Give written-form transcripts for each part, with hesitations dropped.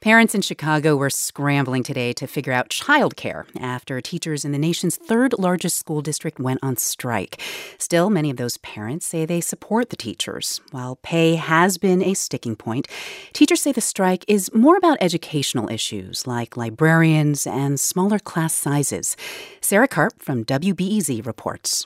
Parents in Chicago were scrambling today to figure out childcare after teachers in the nation's third largest school district went on strike. Still, many of those parents say they support the teachers. While pay has been a sticking point, teachers say the strike is more about educational issues like librarians and smaller class sizes. Sarah Karp from WBEZ reports.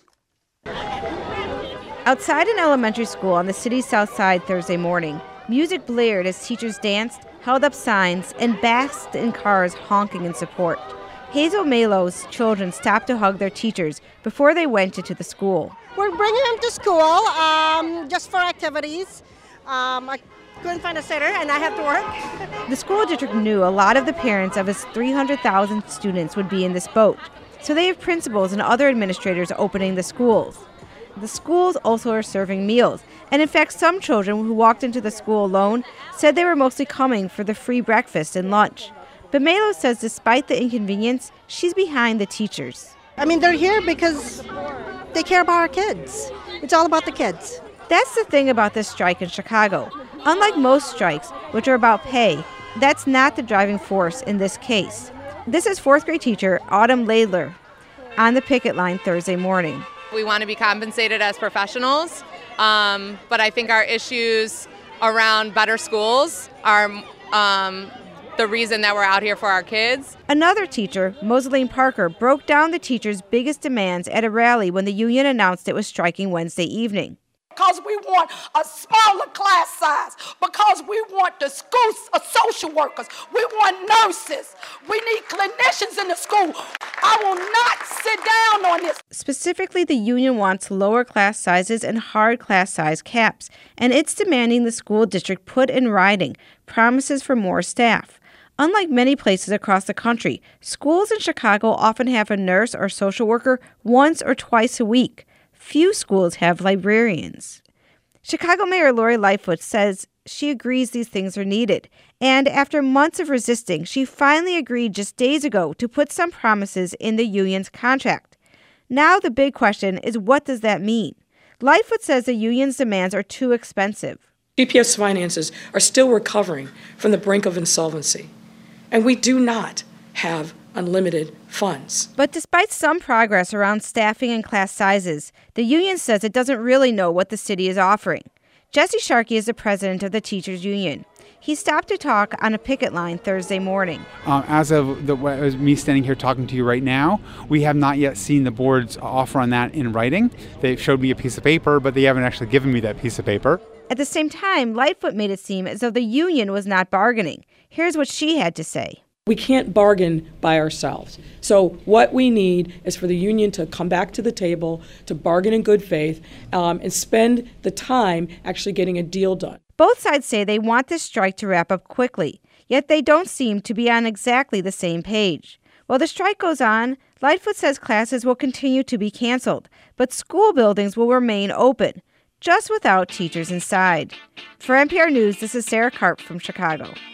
Outside an elementary school on the city's south side Thursday morning, music blared as teachers danced, held up signs, and basked in cars honking in support. Hazel Malo's children stopped to hug their teachers before they went into the school. We're bringing them to school just for activities. I couldn't find a sitter, and I have to work. The school district knew a lot of the parents of its 300,000 students would be in this boat, so they have principals and other administrators opening the schools. The schools also are serving meals, and in fact, some children who walked into the school alone said they were mostly coming for the free breakfast and lunch. But Malo says despite the inconvenience, she's behind the teachers. I mean, they're here because they care about our kids. It's all about the kids. That's the thing about this strike in Chicago. Unlike most strikes, which are about pay, that's not the driving force in this case. This is fourth grade teacher Autumn Laidler on the picket line Thursday morning. We want to be compensated as professionals, but I think our issues around better schools are the reason that we're out here for our kids. Another teacher, Moseline Parker, broke down the teachers' biggest demands at a rally when the union announced it was striking Wednesday evening. Because we want a smaller class size, because we want the school social workers, we want nurses, we need clinicians in the school. I will not sit down on this. Specifically, the union wants lower class sizes and hard class size caps, and it's demanding the school district put in writing promises for more staff. Unlike many places across the country, schools in Chicago often have a nurse or social worker once or twice a week. Few schools have librarians. Chicago Mayor Lori Lightfoot says she agrees these things are needed. And after months of resisting, she finally agreed just days ago to put some promises in the union's contract. Now the big question is, what does that mean? Lightfoot says the union's demands are too expensive. CPS finances are still recovering from the brink of insolvency. And we do not have unlimited funds. But despite some progress around staffing and class sizes, the union says it doesn't really know what the city is offering. Jesse Sharkey is the president of the teachers union. He stopped to talk on a picket line Thursday morning. As me standing here talking to you right now, we have not yet seen the board's offer on that in writing. They showed me a piece of paper, but they haven't actually given me that piece of paper. At the same time, Lightfoot made it seem as though the union was not bargaining. Here's what she had to say. We can't bargain by ourselves. So what we need is for the union to come back to the table, to bargain in good faith, and spend the time actually getting a deal done. Both sides say they want this strike to wrap up quickly, yet they don't seem to be on exactly the same page. While the strike goes on, Lightfoot says classes will continue to be canceled, but school buildings will remain open, just without teachers inside. For NPR News, this is Sarah Karp from Chicago.